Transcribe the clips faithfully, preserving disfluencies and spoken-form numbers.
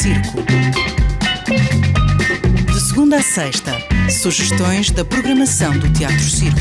Circo. De segunda a sexta, sugestões da programação do Teatro Circo.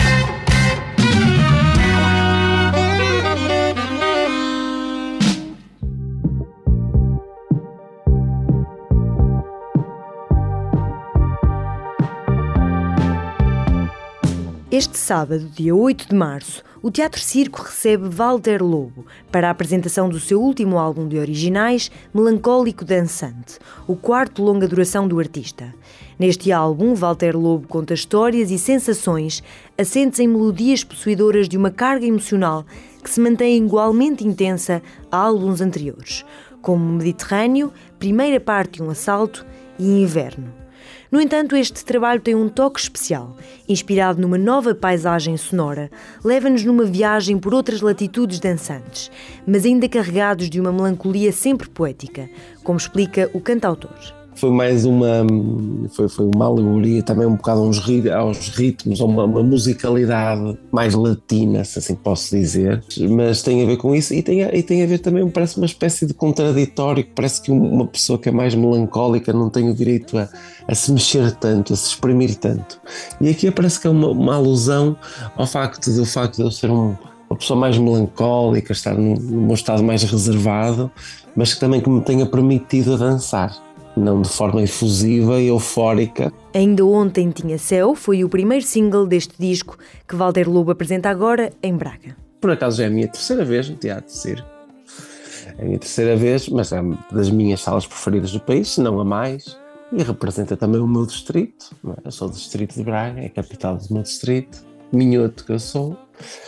Este sábado, dia oito de março, o Teatro Circo recebe Walter Lobo para a apresentação do seu último álbum de originais, Melancólico Dançante, o quarto longa duração do artista. Neste álbum, Walter Lobo conta histórias e sensações assentes em melodias possuidoras de uma carga emocional que se mantém igualmente intensa a álbuns anteriores, como Mediterrâneo, Primeira Parte de um Assalto e Inverno. No entanto, este trabalho tem um toque especial. Inspirado numa nova paisagem sonora, leva-nos numa viagem por outras latitudes dançantes, mas ainda carregados de uma melancolia sempre poética, como explica o cantautor. Foi mais uma, foi, foi uma alegoria também um bocado aos, aos ritmos, a uma, uma musicalidade mais latina, se assim posso dizer, mas tem a ver com isso e tem a, e tem a ver também, parece uma espécie de contraditório, que parece que uma pessoa que é mais melancólica não tem o direito a, a se mexer tanto, a se exprimir tanto. E aqui parece que é uma, uma alusão ao facto de, o facto de eu ser um, uma pessoa mais melancólica, estar num, num meu estado mais reservado, mas que também que me tenha permitido dançar. Não de forma efusiva e eufórica. Ainda Ontem Tinha Céu foi o primeiro single deste disco que Walter Lobo apresenta agora em Braga. Por acaso já é a minha terceira vez no Teatro Circo. É a minha terceira vez, mas é das minhas salas preferidas do país, se não a mais. E representa também o meu distrito. Eu sou do distrito de Braga, é a capital do meu distrito. Minhoto que eu sou.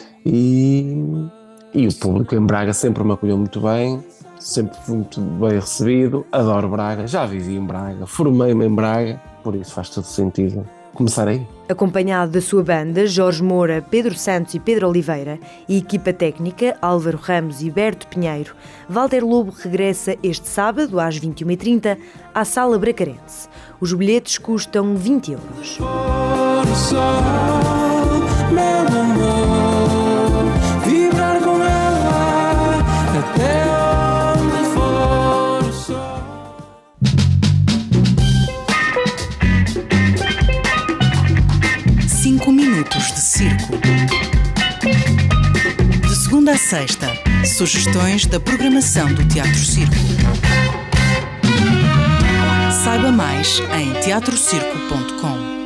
E, e o público em Braga sempre me acolheu muito bem. Sempre fui muito bem recebido, adoro Braga, já vivi em Braga, formei-me em Braga, por isso faz todo sentido começar aí. Acompanhado da sua banda, Jorge Moura, Pedro Santos e Pedro Oliveira, e equipa técnica, Álvaro Ramos e Berto Pinheiro, Walter Lobo regressa este sábado, às vinte e uma e trinta, à Sala Bracarense. Os bilhetes custam vinte euros. Vibrar com ela até Cinco minutos de circo. De segunda a sexta, sugestões da programação do Teatro Circo. Saiba mais em teatro circo ponto com.